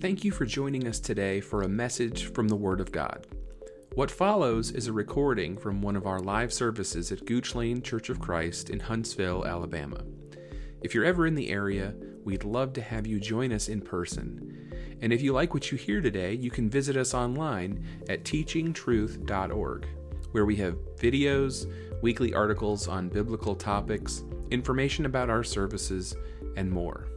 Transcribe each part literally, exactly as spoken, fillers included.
Thank you for joining us today for a message from the Word of God. What follows is a recording from one of our live services at Gooch Lane Church of Christ in Huntsville, Alabama. If you're ever in the area, we'd love to have you join us in person. And if you like what you hear today, you can visit us online at teaching truth dot org, where we have videos, weekly articles on biblical topics, information about our services, and more.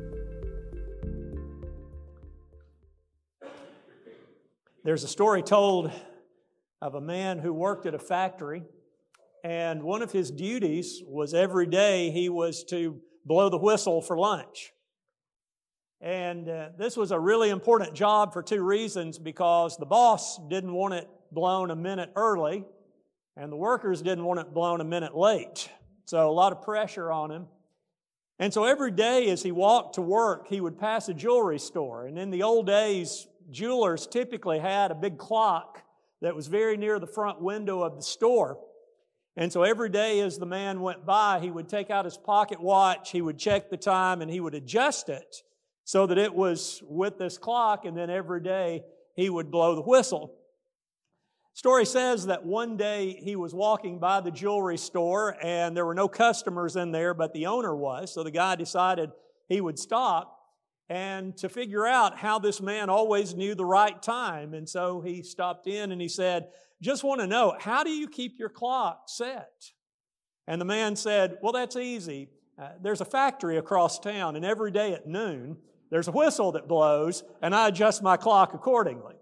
There's a story told of a man who worked at a factory, and one of his duties was every day he was to blow the whistle for lunch. And uh, this was a really important job for two reasons, because the boss didn't want it blown a minute early, and the workers didn't want it blown a minute late. So a lot of pressure on him. And so every day as he walked to work, he would pass a jewelry store. And in the old days, jewelers typically had a big clock that was very near the front window of the store. And so every day as the man went by, he would take out his pocket watch, he would check the time, and he would adjust it so that it was with this clock, and then every day he would blow the whistle. Story says that one day he was walking by the jewelry store, and there were no customers in there, but the owner was. So the guy decided he would stop and to figure out how this man always knew the right time. And so he stopped in and he said, "Just want to know, how do you keep your clock set?" And the man said, "Well, that's easy. Uh, there's a factory across town, and every day at noon, there's a whistle that blows, and I adjust my clock accordingly."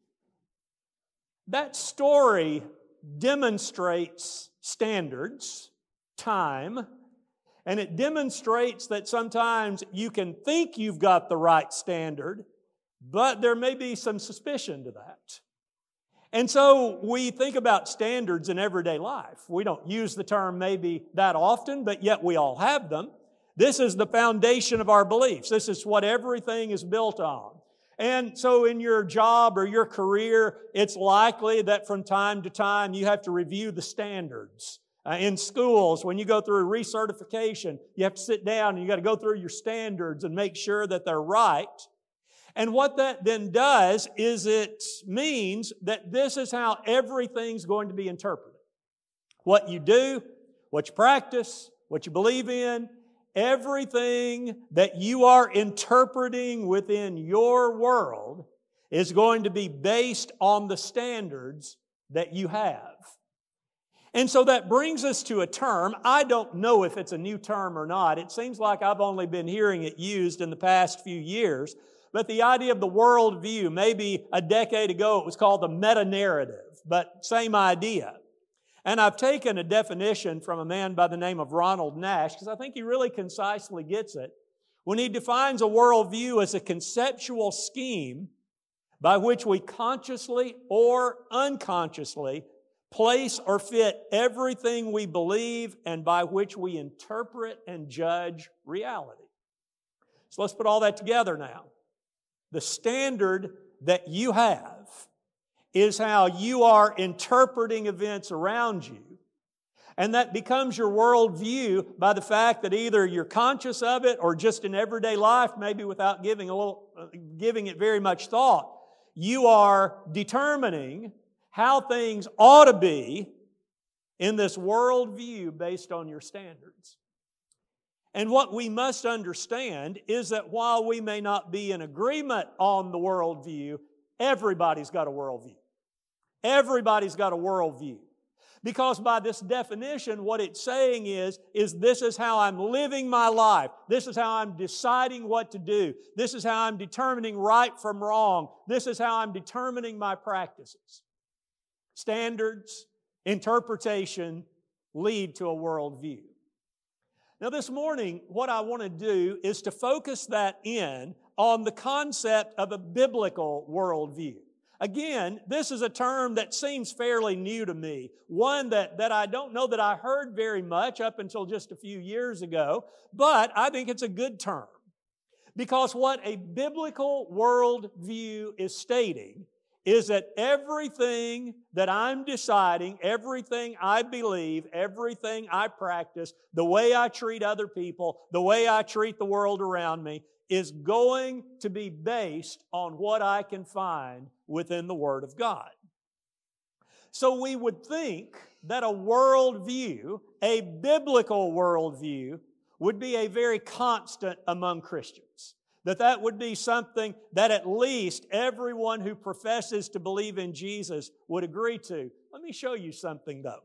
That story demonstrates standards, time, and it demonstrates that sometimes you can think you've got the right standard, but there may be some suspicion to that. And so we think about standards in everyday life. We don't use the term maybe that often, but yet we all have them. This is the foundation of our beliefs. This is what everything is built on. And so in your job or your career, it's likely that from time to time you have to review the standards. Uh, in schools, when you go through recertification, you have to sit down and you got to go through your standards and make sure that they're right. And what that then does is it means that this is how everything's going to be interpreted. What you do, what you practice, what you believe in, everything that you are interpreting within your world is going to be based on the standards that you have. And so that brings us to a term. I don't know if it's a new term or not. It seems like I've only been hearing it used in the past few years. But the idea of the worldview, maybe a decade ago it was called the meta-narrative, but same idea. And I've taken a definition from a man by the name of Ronald Nash, because I think he really concisely gets it, when he defines a worldview as a conceptual scheme by which we consciously or unconsciously place or fit everything we believe and by which we interpret and judge reality. So let's put all that together now. The standard that you have is how you are interpreting events around you. And that becomes your worldview by the fact that either you're conscious of it or just in everyday life, maybe without giving a little, uh, giving it very much thought, you are determining how things ought to be in this worldview based on your standards. And what we must understand is that while we may not be in agreement on the worldview, everybody's got a worldview. Everybody's got a worldview. Because by this definition, what it's saying is, is this is how I'm living my life. This is how I'm deciding what to do. This is how I'm determining right from wrong. This is how I'm determining my practices. Standards, interpretation lead to a worldview. Now this morning, what I want to do is to focus that in on the concept of a biblical worldview. Again, this is a term that seems fairly new to me, one that, that I don't know that I heard very much up until just a few years ago, but I think it's a good term. Because what a biblical worldview is stating is that everything that I'm deciding, everything I believe, everything I practice, the way I treat other people, the way I treat the world around me, is going to be based on what I can find within the Word of God. So we would think that a worldview, a biblical worldview, would be a very constant among Christians. That that would be something that at least everyone who professes to believe in Jesus would agree to. Let me show you something though.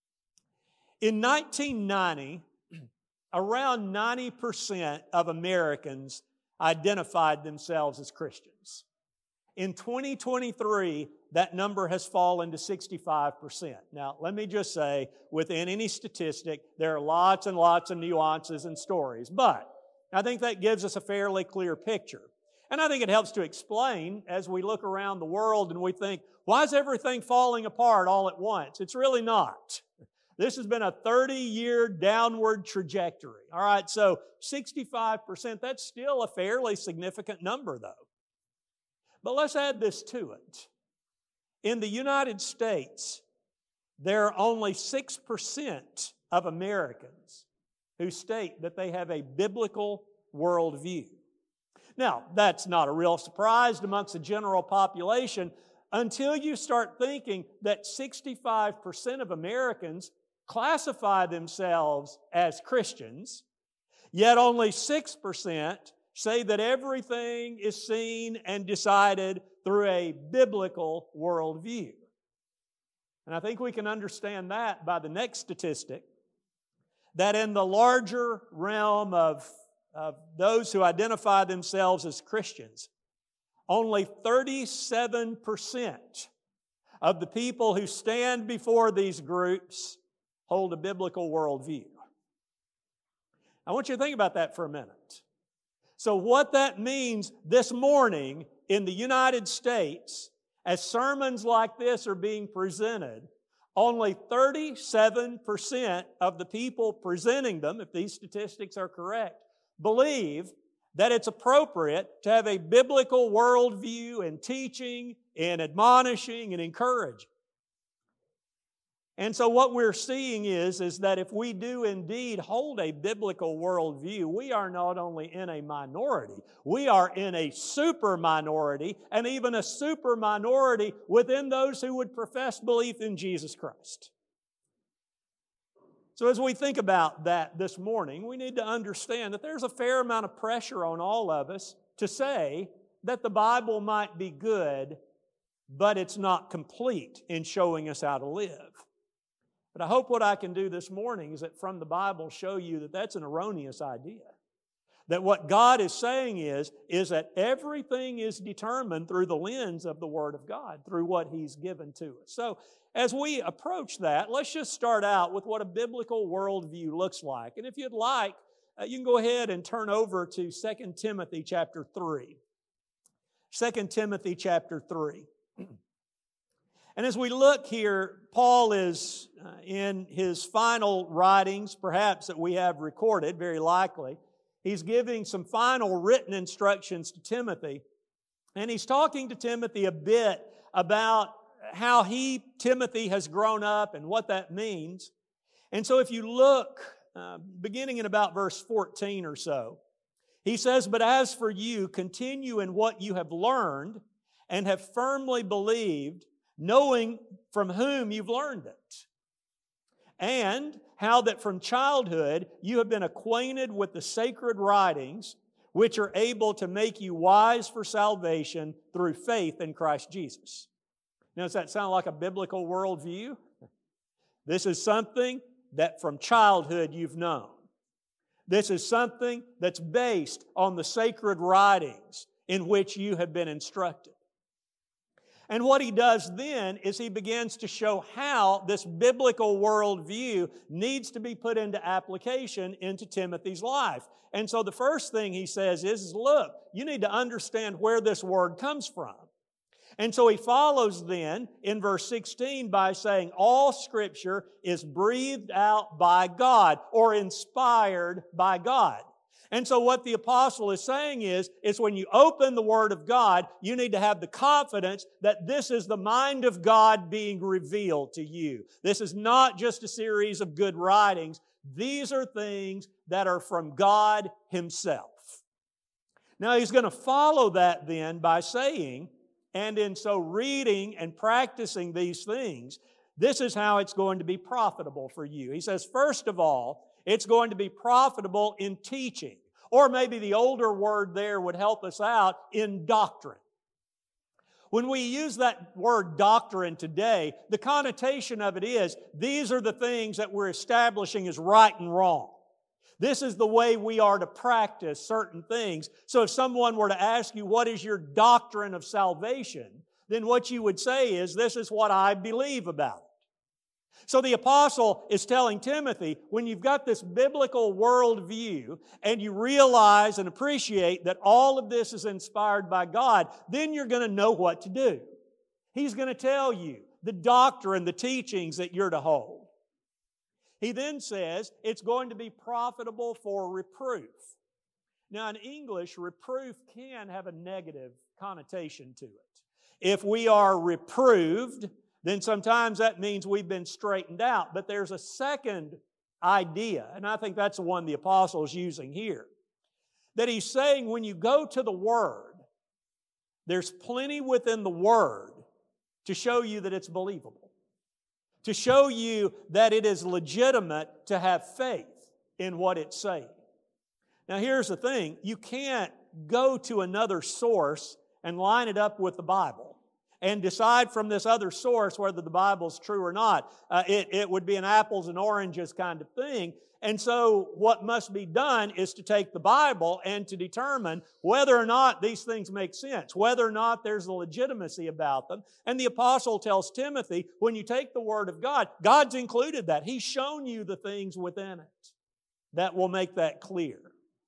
In nineteen ninety, around ninety percent of Americans identified themselves as Christians. In twenty twenty-three, that number has fallen to sixty-five percent. Now, let me just say, within any statistic, there are lots and lots of nuances and stories, but I think that gives us a fairly clear picture. And I think it helps to explain as we look around the world and we think, why is everything falling apart all at once? It's really not. This has been a thirty-year downward trajectory. All right, so sixty-five percent, that's still a fairly significant number though. But let's add this to it. In the United States, there are only six percent of Americans who state that they have a biblical worldview. Now, that's not a real surprise amongst the general population until you start thinking that sixty-five percent of Americans classify themselves as Christians, yet only six percent say that everything is seen and decided through a biblical worldview. And I think we can understand that by the next statistic, that in the larger realm of, of those who identify themselves as Christians, only thirty-seven percent of the people who stand before these groups hold a biblical worldview. I want you to think about that for a minute. So what that means this morning in the United States, as sermons like this are being presented, only thirty-seven percent of the people presenting them, if these statistics are correct, believe that it's appropriate to have a biblical worldview in teaching, in admonishing, and encouraging. And so what we're seeing is, is that if we do indeed hold a biblical worldview, we are not only in a minority, we are in a super minority, and even a super minority within those who would profess belief in Jesus Christ. So as we think about that this morning, we need to understand that there's a fair amount of pressure on all of us to say that the Bible might be good, but it's not complete in showing us how to live. But I hope what I can do this morning is that from the Bible show you that that's an erroneous idea. That what God is saying is, is that everything is determined through the lens of the Word of God, through what He's given to us. So as we approach that, let's just start out with what a biblical worldview looks like. And if you'd like, uh, you can go ahead and turn over to Second Timothy chapter three. Second Timothy chapter three. And as we look here, Paul is uh, in his final writings, perhaps that we have recorded, very likely. He's giving some final written instructions to Timothy. And he's talking to Timothy a bit about how he, Timothy, has grown up and what that means. And so if you look, uh, beginning in about verse fourteen or so, he says, "But as for you, continue in what you have learned and have firmly believed, knowing from whom you've learned it, and how that from childhood you have been acquainted with the sacred writings, which are able to make you wise for salvation through faith in Christ Jesus." Now, does that sound like a biblical worldview? This is something that from childhood you've known. This is something that's based on the sacred writings in which you have been instructed. And what he does then is he begins to show how this biblical worldview needs to be put into application into Timothy's life. And so the first thing he says is, is, look, you need to understand where this word comes from. And so he follows then in verse sixteen by saying all Scripture is breathed out by God or inspired by God. And so what the apostle is saying is, is when you open the Word of God, you need to have the confidence that this is the mind of God being revealed to you. This is not just a series of good writings. These are things that are from God Himself. Now he's going to follow that then by saying, and in so reading and practicing these things, this is how it's going to be profitable for you. He says, first of all, it's going to be profitable in teaching. Or maybe the older word there would help us out, in doctrine. When we use that word doctrine today, the connotation of it is, these are the things that we're establishing as right and wrong. This is the way we are to practice certain things. So if someone were to ask you, what is your doctrine of salvation? Then what you would say is, this is what I believe about it. So the apostle is telling Timothy, when you've got this biblical worldview and you realize and appreciate that all of this is inspired by God, then you're going to know what to do. He's going to tell you the doctrine, the teachings that you're to hold. He then says it's going to be profitable for reproof. Now in English, reproof can have a negative connotation to it. If we are reproved, then sometimes that means we've been straightened out. But there's a second idea, and I think that's the one the apostle is using here. That he's saying when you go to the Word, there's plenty within the Word to show you that it's believable. To show you that it is legitimate to have faith in what it's saying. Now here's the thing, you can't go to another source and line it up with the Bible and decide from this other source whether the Bible's true or not. Uh, it, it would be an apples and oranges kind of thing. And so what must be done is to take the Bible and to determine whether or not these things make sense, whether or not there's a legitimacy about them. And the apostle tells Timothy, when you take the Word of God, God's included that. He's shown you the things within it that will make that clear.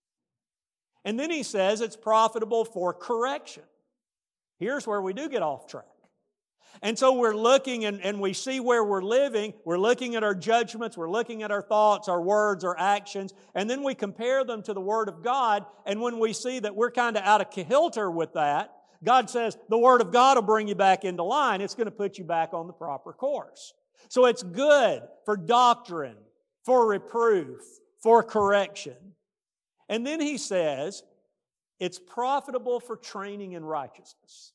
And then he says it's profitable for correction. Here's where we do get off track. And so we're looking and, and we see where we're living. We're looking at our judgments. We're looking at our thoughts, our words, our actions. And then we compare them to the Word of God. And when we see that we're kind of out of kilter with that, God says the Word of God will bring you back into line. It's going to put you back on the proper course. So it's good for doctrine, for reproof, for correction. And then he says, it's profitable for training in righteousness.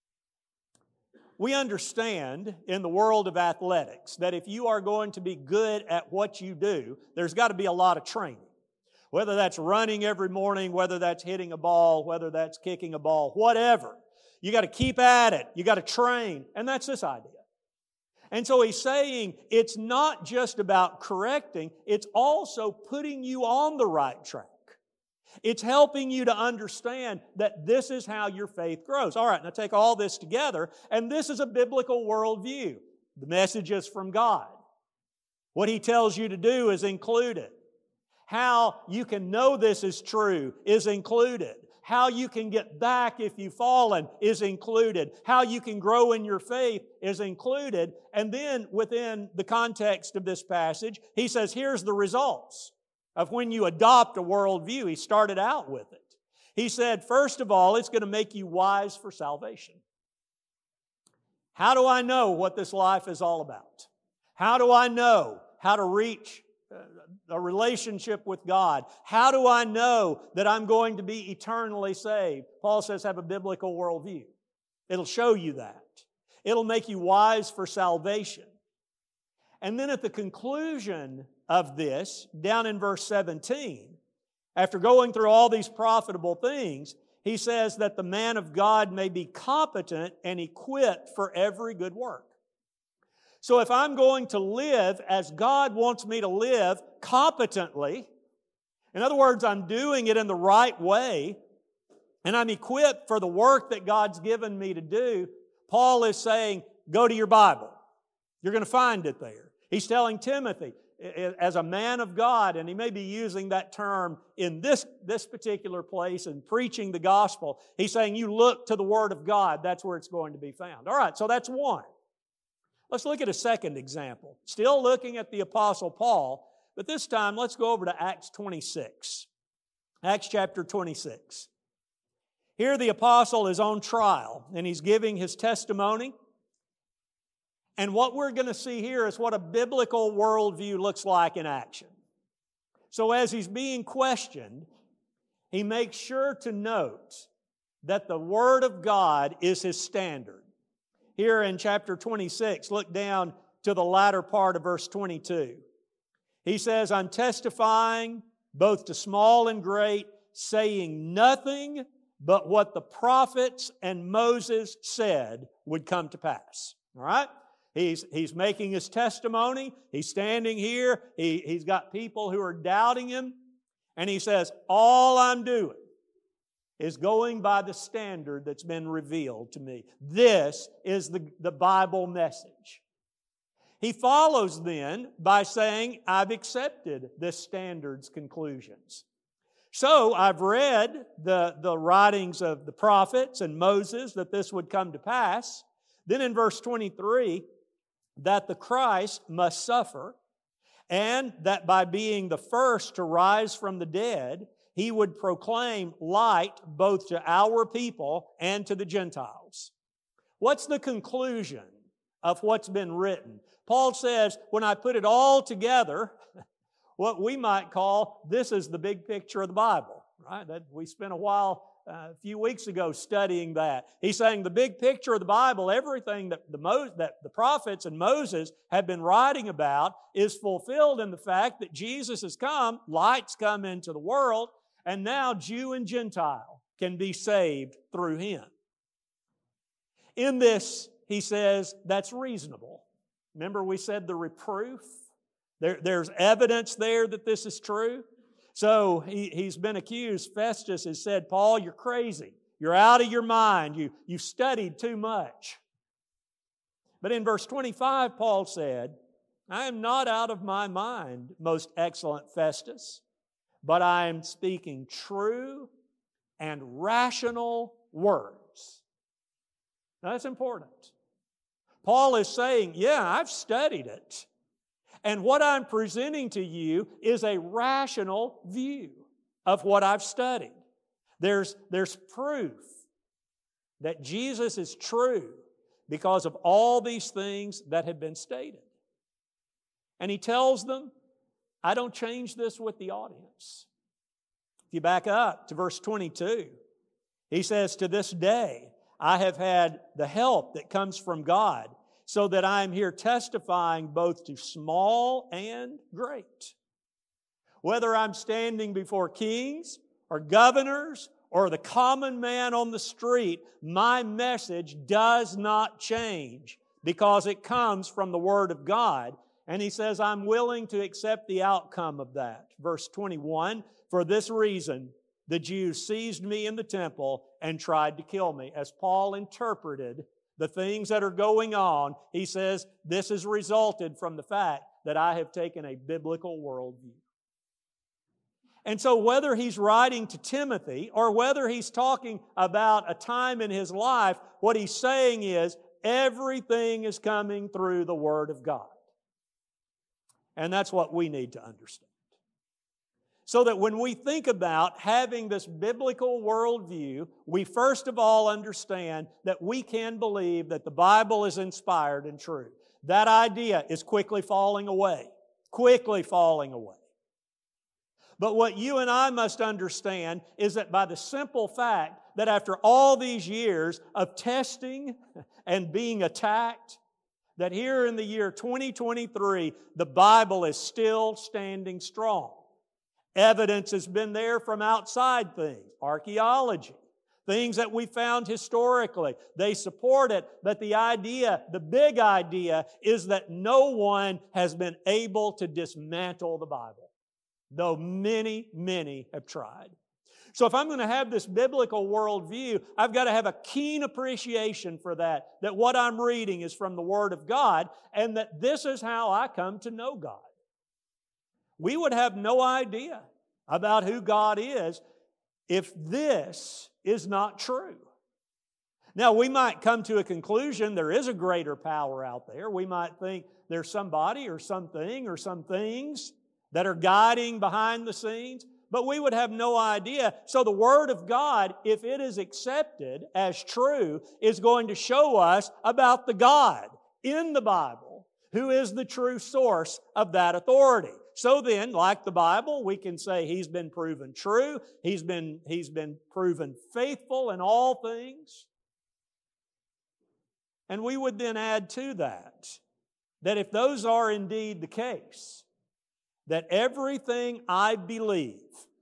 We understand in the world of athletics that if you are going to be good at what you do, there's got to be a lot of training. Whether that's running every morning, whether that's hitting a ball, whether that's kicking a ball, whatever. You got to keep at it. You got to train. And that's this idea. And so he's saying it's not just about correcting, it's also putting you on the right track. It's helping you to understand that this is how your faith grows. All right, now take all this together, and this is a biblical worldview. The message is from God. What He tells you to do is included. How you can know this is true is included. How you can get back if you've fallen is included. How you can grow in your faith is included. And then within the context of this passage, he says, here's the results of when you adopt a worldview. He started out with it. He said, first of all, it's going to make you wise for salvation. How do I know what this life is all about? How do I know how to reach a relationship with God? How do I know that I'm going to be eternally saved? Paul says, have a biblical worldview. It'll show you that. It'll make you wise for salvation. And then at the conclusion of this, down in verse seventeen, after going through all these profitable things, he says that the man of God may be competent and equipped for every good work. So if I'm going to live as God wants me to live competently, in other words, I'm doing it in the right way, and I'm equipped for the work that God's given me to do, Paul is saying, go to your Bible. You're going to find it there. He's telling Timothy, as a man of God, and he may be using that term in this, this particular place and preaching the gospel, he's saying you look to the Word of God, that's where it's going to be found. All right, so that's one. Let's look at a second example. Still looking at the Apostle Paul, but this time let's go over to Acts twenty-six. Acts chapter twenty-six. Here the apostle is on trial, and he's giving his testimony. And what we're going to see here is what a biblical worldview looks like in action. So as he's being questioned, he makes sure to note that the Word of God is his standard. Here in chapter twenty-six, look down to the latter part of verse twenty-two. He says, I'm testifying both to small and great, saying nothing but what the prophets and Moses said would come to pass. All right? He's, he's making his testimony. He's standing here. He, he's got people who are doubting him. And he says, all I'm doing is going by the standard that's been revealed to me. This is the, the Bible message. He follows then by saying, I've accepted this standard's conclusions. So I've read the, the writings of the prophets and Moses that this would come to pass. Then in verse twenty-three, that the Christ must suffer, and that by being the first to rise from the dead, He would proclaim light both to our people and to the Gentiles. What's the conclusion of what's been written? Paul says, when I put it all together, what we might call, this is the big picture of the Bible, right? That we spent a while uh, a few weeks ago studying that. He's saying the big picture of the Bible, everything that the, Mo- that the prophets and Moses have been writing about is fulfilled in the fact that Jesus has come, light's come into the world, and now Jew and Gentile can be saved through Him. In this, he says, that's reasonable. Remember we said the reproof? There, there's evidence there that this is true. So he, he's been accused. Festus has said, Paul, you're crazy. You're out of your mind. You, you've studied too much. But in verse twenty-five, Paul said, I am not out of my mind, most excellent Festus, but I am speaking true and rational words. Now, that's important. Paul is saying, yeah, I've studied it. And what I'm presenting to you is a rational view of what I've studied. There's, there's proof that Jesus is true because of all these things that have been stated. And he tells them, I don't change this with the audience. If you back up to verse twenty-two, he says, to this day, I have had the help that comes from God, so that I am here testifying both to small and great. Whether I'm standing before kings or governors or the common man on the street, my message does not change because it comes from the Word of God. And he says, I'm willing to accept the outcome of that. Verse twenty-one, for this reason, the Jews seized me in the temple and tried to kill me. As Paul interpreted the things that are going on, he says, this has resulted from the fact that I have taken a biblical worldview. And so whether he's writing to Timothy or whether he's talking about a time in his life, what he's saying is everything is coming through the Word of God. And that's what we need to understand. So that when we think about having this biblical worldview, we first of all understand that we can believe that the Bible is inspired and true. That idea is quickly falling away. Quickly falling away. But what you and I must understand is that by the simple fact that after all these years of testing and being attacked, that here in the year twenty twenty-three, the Bible is still standing strong. Evidence has been there from outside things, archaeology, things that we found historically. They support it, but the idea, the big idea, is that no one has been able to dismantle the Bible, though many, many have tried. So if I'm going to have this biblical worldview, I've got to have a keen appreciation for that, that what I'm reading is from the Word of God, and that this is how I come to know God. We would have no idea about who God is if this is not true. Now, we might come to a conclusion there is a greater power out there. We might think there's somebody or something or some things that are guiding behind the scenes. but we would have no idea. So the Word of God, if it is accepted as true, is going to show us about the God in the Bible who is the true source of that authority. So then, like the Bible, we can say He's been proven true, He's been, he's been proven faithful in all things. And we would then add to that, that if those are indeed the case, that everything I believe,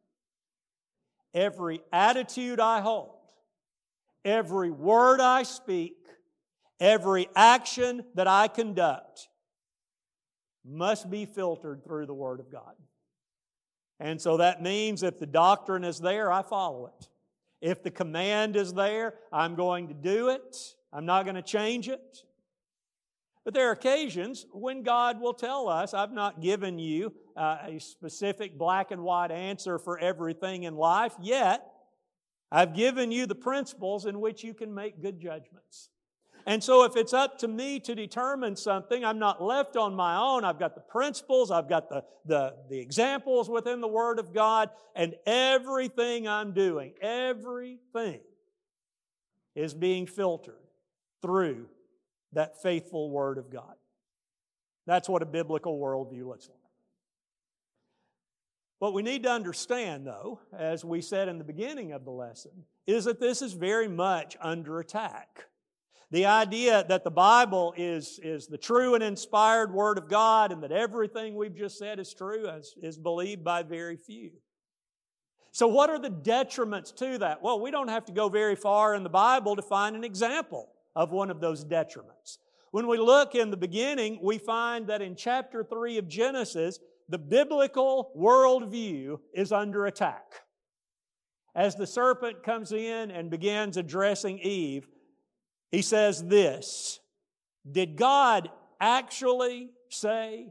every attitude I hold, every word I speak, every action that I conduct must be filtered through the Word of God. And so that means if the doctrine is there, I follow it. If the command is there, I'm going to do it. I'm not going to change it. But there are occasions when God will tell us, I've not given you uh, a specific black and white answer for everything in life, yet I've given you the principles in which you can make good judgments. And so if it's up to me to determine something, I'm not left on my own. I've got the principles, I've got the, the, the examples within the Word of God, and everything I'm doing, everything is being filtered through that faithful Word of God. That's what a biblical worldview looks like. What we need to understand, though, as we said in the beginning of the lesson, is that this is very much under attack. The idea that the Bible is, is the true and inspired Word of God and that everything we've just said is true is, is believed by very few. So what are the detriments to that? Well, we don't have to go very far in the Bible to find an example of one of those detriments. When we look in the beginning, we find that in chapter three of Genesis, the biblical worldview is under attack. As the serpent comes in and begins addressing Eve, he says this, did God actually say,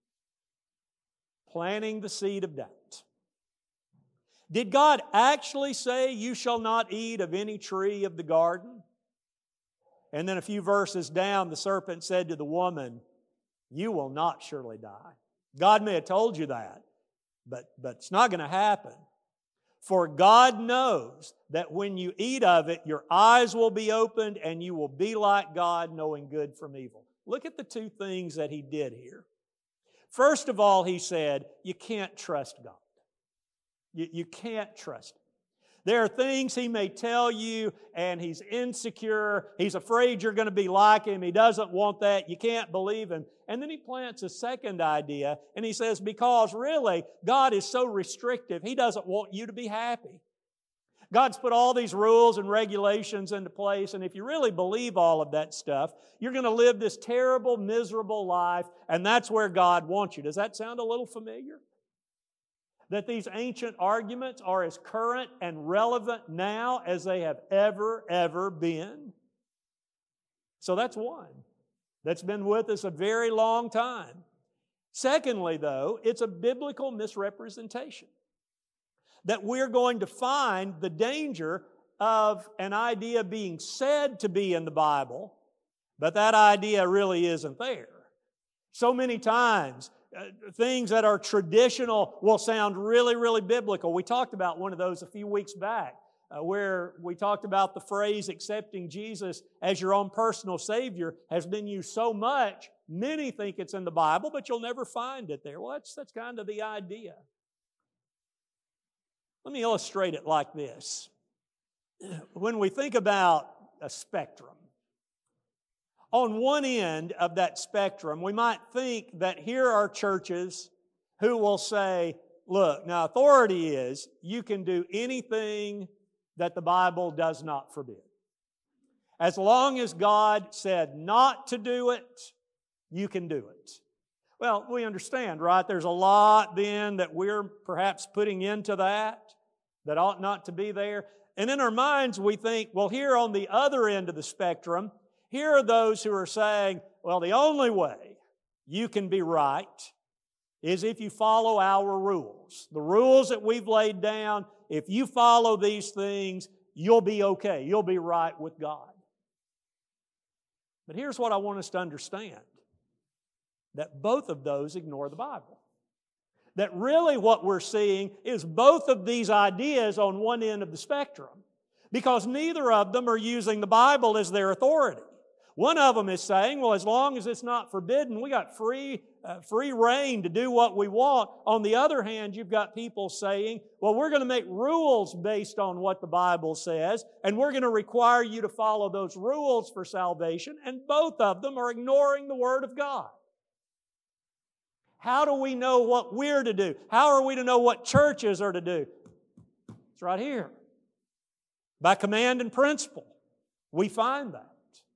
planting the seed of doubt? Did God actually say, you shall not eat of any tree of the garden? And then a few verses down, the serpent said to the woman, you will not surely die. God may have told you that, but, but it's not going to happen. For God knows that when you eat of it, your eyes will be opened and you will be like God, knowing good from evil. Look at the two things that He did here. First of all, He said, you can't trust God. You, you can't trust Him. There are things He may tell you and He's insecure. He's afraid you're going to be like Him. He doesn't want that. You can't believe Him. And then He plants a second idea and He says, because really, God is so restrictive, He doesn't want you to be happy. God's put all these rules and regulations into place, and if you really believe all of that stuff, you're going to live this terrible, miserable life, and that's where God wants you. Does that sound a little familiar? That these ancient arguments are as current and relevant now as they have ever, ever been. So that's one that's been with us a very long time. Secondly, though, it's a biblical misrepresentation. That we're going to find the danger of an idea being said to be in the Bible, but that idea really isn't there. So many times, Uh, things that are traditional will sound really, really biblical. We talked about one of those a few weeks back uh, where we talked about the phrase accepting Jesus as your own personal Savior has been used so much, many think it's in the Bible, but you'll never find it there. Well, that's, that's kind of the idea. Let me illustrate it like this. When we think about a spectrum, on one end of that spectrum, we might think that here are churches who will say, look, now authority is you can do anything that the Bible does not forbid. As long as God said not to do it, you can do it. Well, we understand, right? There's a lot then that we're perhaps putting into that that ought not to be there. And in our minds we think, well, here on the other end of the spectrum, here are those who are saying, well, the only way you can be right is if you follow our rules. The rules that we've laid down, if you follow these things, you'll be okay. You'll be right with God. But here's what I want us to understand, that both of those ignore the Bible. that really what we're seeing is both of these ideas on one end of the spectrum, because neither of them are using the Bible as their authority. One of them is saying, well, as long as it's not forbidden, we got free, uh, free reign to do what we want. On the other hand, you've got people saying, well, we're going to make rules based on what the Bible says, and we're going to require you to follow those rules for salvation, and both of them are ignoring the Word of God. How do we know what we're to do? How are we to know what churches are to do? It's right here. By command and principle, we find that.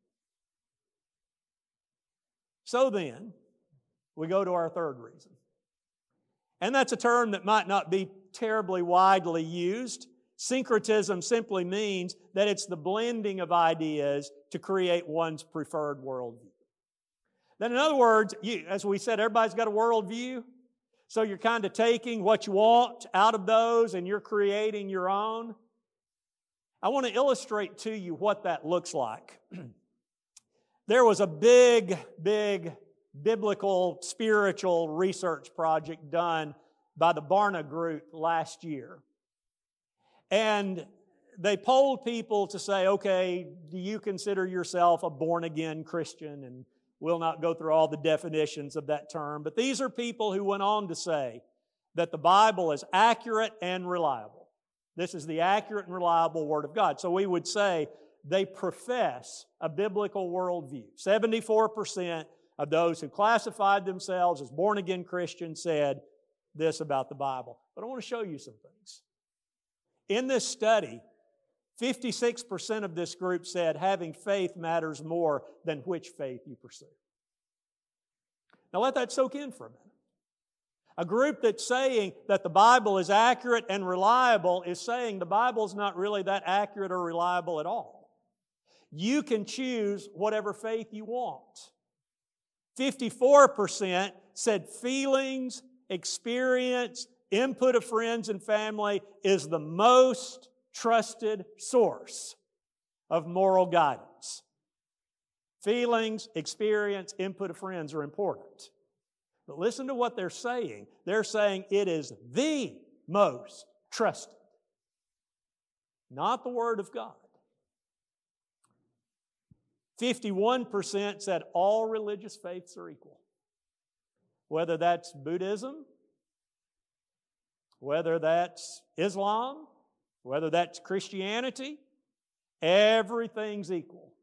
So then, we go to our third reason. And that's a term that might not be terribly widely used. Syncretism simply means that it's the blending of ideas to create one's preferred worldview. Then in other words, you, as we said, everybody's got a worldview. So you're kind of taking what you want out of those and you're creating your own. I want to illustrate to you what that looks like. There was a big, big biblical, spiritual research project done by the Barna Group last year. And they polled people to say, okay, do you consider yourself a born-again Christian? And we'll not go through all the definitions of that term. But these are people who went on to say that the Bible is accurate and reliable. This is the accurate and reliable Word of God. So we would say they profess a biblical worldview. seventy-four percent of those who classified themselves as born-again Christians said this about the Bible. But I want to show you some things. In this study, fifty-six percent of this group said having faith matters more than which faith you pursue. Now let that soak in for a minute. A group that's saying that the Bible is accurate and reliable is saying the Bible's not really that accurate or reliable at all. You can choose whatever faith you want. fifty-four percent said feelings, experience, input of friends and family is the most trusted source of moral guidance. Feelings, experience, input of friends are important. But listen to what they're saying. They're saying it is the most trusted, not the Word of God. fifty-one percent said all religious faiths are equal. Whether that's Buddhism, whether that's Islam, whether that's Christianity, everything's equal.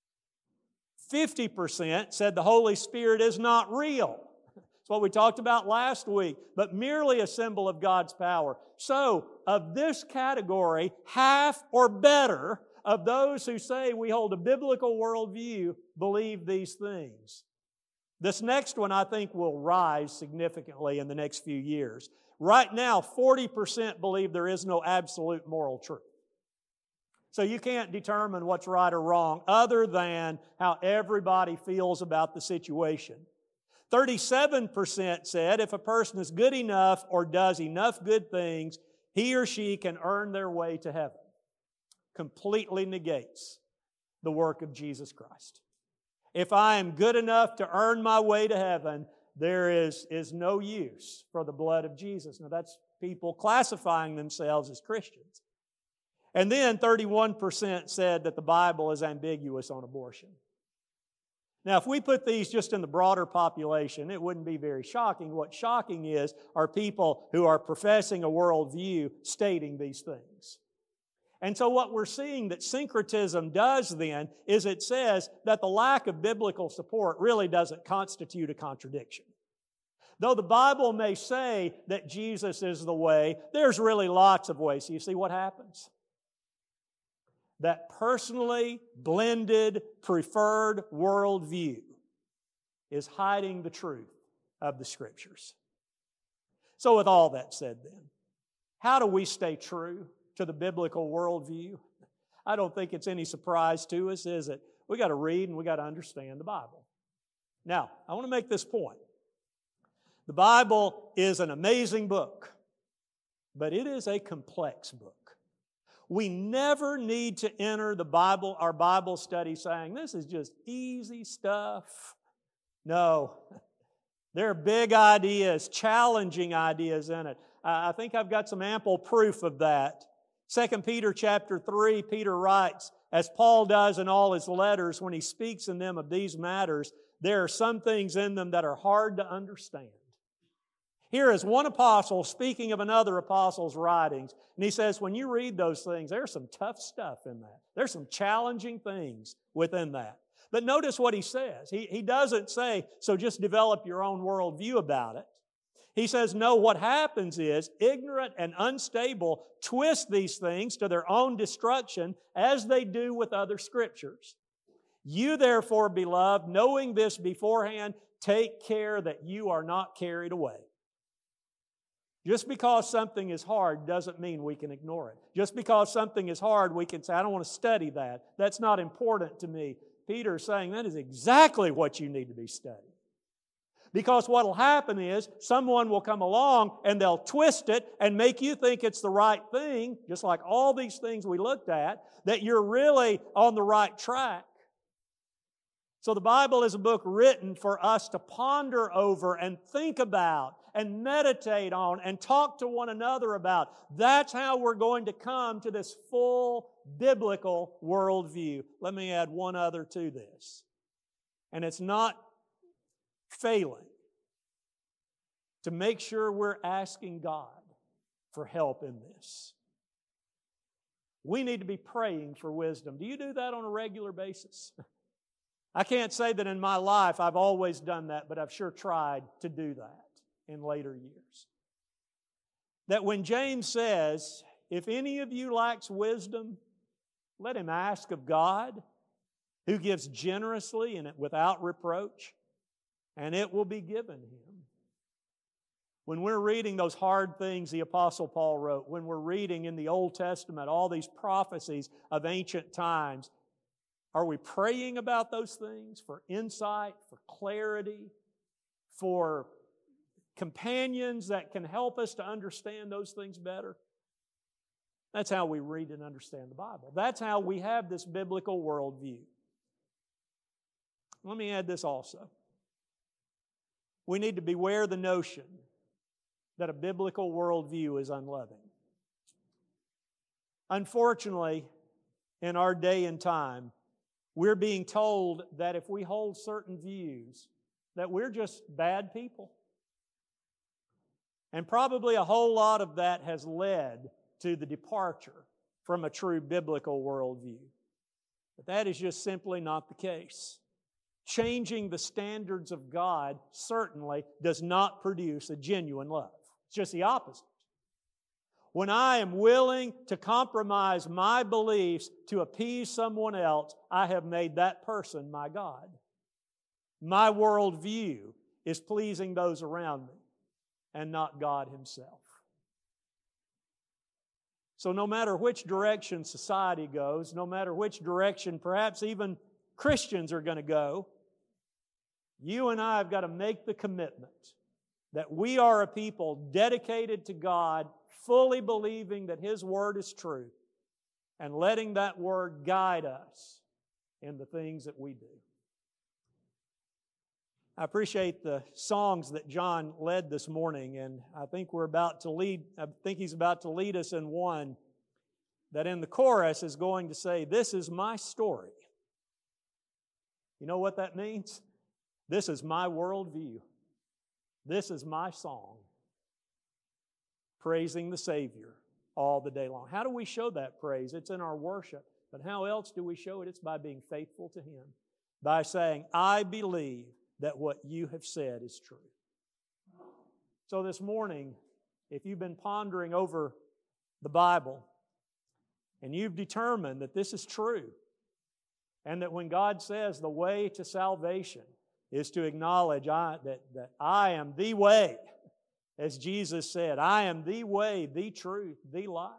fifty percent said the Holy Spirit is not real. That's what we talked about last week, but merely a symbol of God's power. So, of this category, half or better of those who say we hold a biblical worldview believe these things. This next one, I think, will rise significantly in the next few years. Right now, forty percent believe there is no absolute moral truth. So you can't determine what's right or wrong other than how everybody feels about the situation. thirty-seven percent said if a person is good enough or does enough good things, he or she can earn their way to heaven. Completely negates the work of Jesus Christ. If I am good enough to earn my way to heaven, there is, is no use for the blood of Jesus. Now that's people classifying themselves as Christians. And then thirty-one percent said that the Bible is ambiguous on abortion. Now, if we put these just in the broader population, it wouldn't be very shocking. What's shocking is are people who are professing a worldview stating these things. And so what we're seeing that syncretism does then is it says that the lack of biblical support really doesn't constitute a contradiction. Though the Bible may say that Jesus is the way, there's really lots of ways. So you see what happens? That personally blended, preferred worldview is hiding the truth of the Scriptures. So with all that said then, how do we stay true to the biblical worldview? I don't think it's any surprise to us, is it? We got to read and we got to understand the Bible. Now, I want to make this point. The Bible is an amazing book, but it is a complex book. We never need to enter the Bible, our Bible study saying, this is just easy stuff. No. There are big ideas, challenging ideas in it. I think I've got some ample proof of that. Second Peter chapter three, Peter writes, as Paul does in all his letters, when he speaks in them of these matters, there are some things in them that are hard to understand. Here is one apostle speaking of another apostle's writings, and he says, when you read those things, there's some tough stuff in that. There's some challenging things within that. But notice what he says. He, he doesn't say, so just develop your own worldview about it. He says, no, what happens is ignorant and unstable twist these things to their own destruction as they do with other scriptures. You therefore, beloved, knowing this beforehand, take care that you are not carried away. Just because something is hard doesn't mean we can ignore it. Just because something is hard, we can say, I don't want to study that. That's not important to me. Peter is saying that is exactly what you need to be studying. Because what will happen is someone will come along and they'll twist it and make you think it's the right thing, just like all these things we looked at, that you're really on the right track. So the Bible is a book written for us to ponder over and think about and meditate on and talk to one another about. That's how we're going to come to this full biblical worldview. Let me add one other to this. And it's not failing to make sure we're asking God for help in this. We need to be praying for wisdom. Do you do that on a regular basis? I can't say that in my life I've always done that, but I've sure tried to do that in later years. That when James says, if any of you lacks wisdom, let him ask of God, who gives generously and without reproach, and it will be given him. When we're reading those hard things the Apostle Paul wrote, when we're reading in the Old Testament all these prophecies of ancient times, are we praying about those things for insight, for clarity, for companions that can help us to understand those things better? That's how we read and understand the Bible. That's how we have this biblical worldview. Let me add this also. We need to beware the notion that a biblical worldview is unloving. Unfortunately, in our day and time, we're being told that if we hold certain views, that we're just bad people. And probably a whole lot of that has led to the departure from a true biblical worldview. But that is just simply not the case. Changing the standards of God certainly does not produce a genuine love. It's just the opposite. When I am willing to compromise my beliefs to appease someone else, I have made that person my God. My worldview is pleasing those around me and not God Himself. So no matter which direction society goes, no matter which direction perhaps even Christians are going to go, you and I have got to make the commitment that we are a people dedicated to God, fully believing that His Word is true, and letting that Word guide us in the things that we do. I appreciate the songs that John led this morning, and I think we're about to lead, I think he's about to lead us in one that in the chorus is going to say, "This is my story." You know what that means? This is my worldview. This is my song. Praising the Savior all the day long. How do we show that praise? It's in our worship. But how else do we show it? It's by being faithful to Him. By saying, I believe that what you have said is true. So this morning, if you've been pondering over the Bible and you've determined that this is true, and that when God says the way to salvation is to acknowledge I, that, that I am the way, as Jesus said, I am the way, the truth, the life.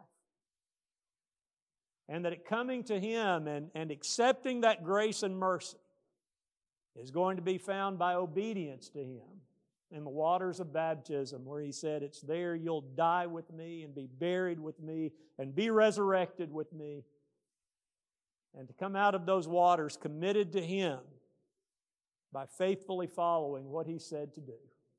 And that it coming to Him and, and accepting that grace and mercy is going to be found by obedience to Him in the waters of baptism, where He said, it's there you'll die with me and be buried with me and be resurrected with me. And to come out of those waters committed to Him by faithfully following what He said to do.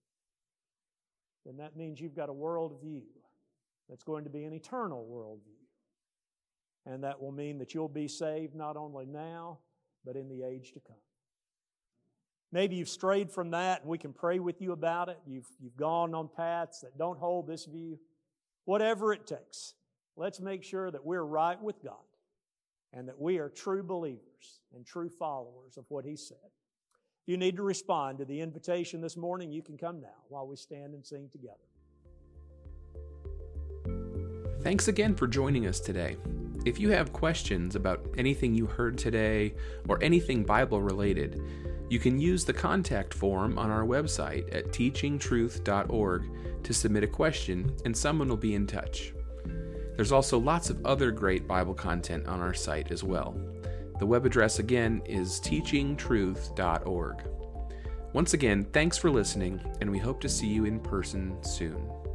then that means you've got a worldview that's going to be an eternal worldview. And that will mean that you'll be saved not only now, but in the age to come. Maybe you've strayed from that and we can pray with you about it. You've, you've gone on paths that don't hold this view. Whatever it takes, let's make sure that we're right with God and that we are true believers and true followers of what He said. If you need to respond to the invitation this morning, you can come now while we stand and sing together. Thanks again for joining us today. If you have questions about anything you heard today or anything Bible related, you can use the contact form on our website at teaching truth dot org to submit a question, and someone will be in touch. There's also lots of other great Bible content on our site as well. The web address again is teaching truth dot org. Once again, thanks for listening, and we hope to see you in person soon.